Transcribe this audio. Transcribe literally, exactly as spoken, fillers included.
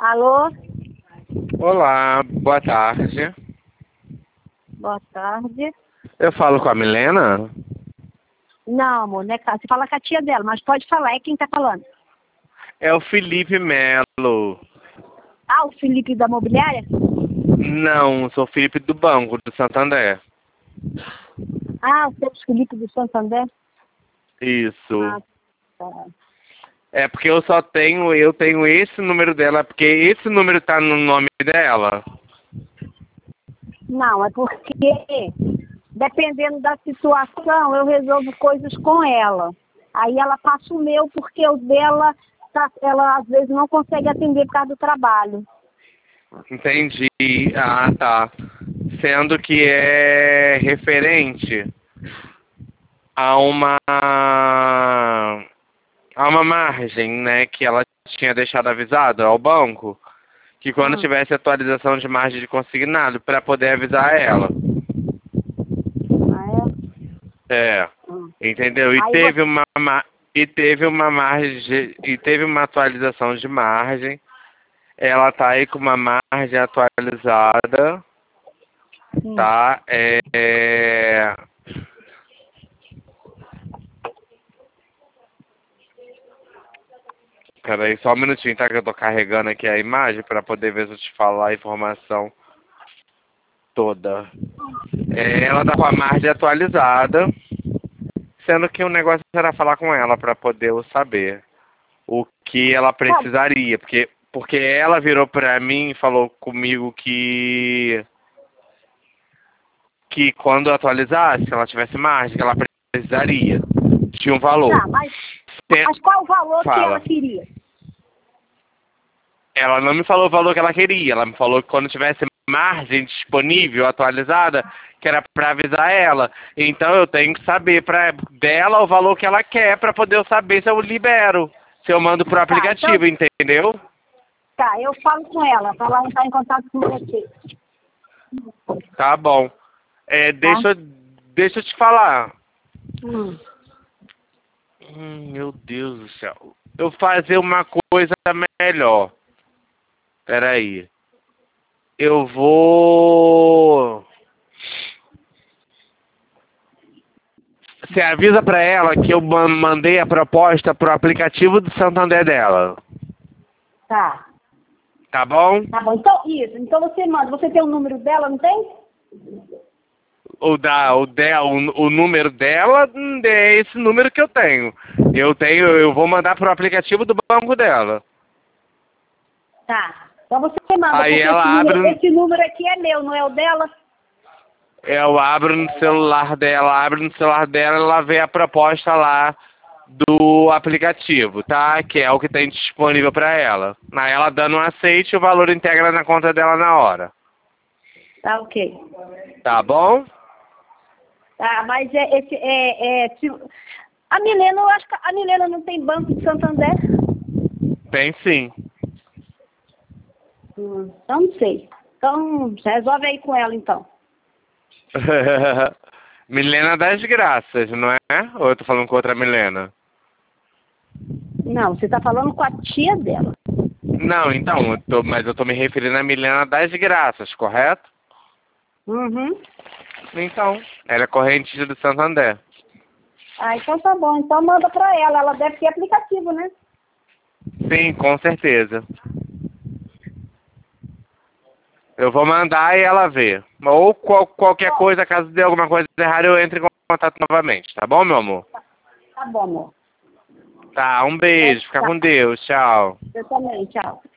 Alô? Olá, boa tarde. Boa tarde. Eu falo com a Milena? Não, amor, né? Você fala com a tia dela, mas pode falar, é quem tá falando? É o Felipe Melo. Ah, o Felipe da mobiliária? Não, sou o Felipe do Banco, do Santander. Ah, o seu Felipe do Santander? Isso. Ah, tá. É porque eu só tenho, eu tenho esse número dela, porque esse número tá no nome dela. Não, é porque, dependendo da situação, eu resolvo coisas com ela. Aí ela passa o meu, porque o dela, tá, ela às vezes não consegue atender por causa do trabalho. Entendi. Ah, tá. Sendo que é referente a uma a uma margem, né, que ela tinha deixado avisado ao banco, que quando Hum. tivesse atualização de margem de consignado, para poder avisar ela. Ah, é? É, Hum. entendeu? E Aí teve você... uma ma- e teve uma margem e teve uma atualização de margem. Ela tá aí com uma margem atualizada, Hum. tá? É, é... Peraí, só um minutinho, tá? Que eu tô carregando aqui a imagem para poder ver se eu te falar a informação toda. É, ela tá com a margem atualizada, sendo que o negócio era falar com ela para poder eu saber o que ela Tá, precisaria, porque porque ela virou para mim e falou comigo que que quando atualizasse, se ela tivesse margem, que ela precisaria, tinha um valor. tá, mas, Tem- mas qual o valor que ela Fala. queria? Ela não me falou o valor que ela queria, ela me falou que quando tivesse margem disponível, atualizada, que era para avisar ela. Então eu tenho que saber pra, dela o valor que ela quer para poder eu saber se eu libero, se eu mando pro Tá, então, aplicativo, entendeu? tá, eu falo com ela, para ela entrar em contato com você, Tá bom. É, tá? deixa, eu- deixa eu te falar. Hum. Hum, meu Deus do céu. Eu fazer uma coisa melhor. Peraí. Eu vou... Você avisa pra ela que eu ma- mandei a proposta pro aplicativo do Santander dela. Tá, Tá bom? tá bom. Então, isso, então você manda, você tem o número dela, não tem? O, da, o, de, o, o número dela hum, é esse número que eu tenho. Eu tenho, eu vou mandar pro aplicativo do banco dela. Tá, então você manda, Aí porque ela esse abre, número, no- esse número aqui é meu, não é o dela? eu abro no celular dela, abre no celular dela, ela vê a proposta lá do aplicativo, tá? Que é o que tem disponível para ela. Aí ela dando um aceite, o valor integra na conta dela na hora. Tá, ok. Tá bom? Tá, mas é, esse, é, é, se- a Milena, eu acho que a Milena não tem banco de Santander? Tem sim. Hum, então não sei. Então, resolve aí com ela, então. Milena das Graças, não é? Ou eu tô falando com outra Milena? Não, você tá falando com a tia dela. Não, então, eu tô, mas eu tô me referindo a Milena das Graças, correto? Uhum. Então, ela é corrente do Santander. Ah, então tá bom. Então manda pra ela. Ela deve ter aplicativo, né? Sim, com certeza. Eu vou mandar e ela vê. Ou qual, qualquer coisa, caso dê alguma coisa errada, eu entre em contato novamente, tá bom, meu amor? Tá bom, amor. Tá, um beijo, fica Tá. com Deus, tchau. Eu também, tchau.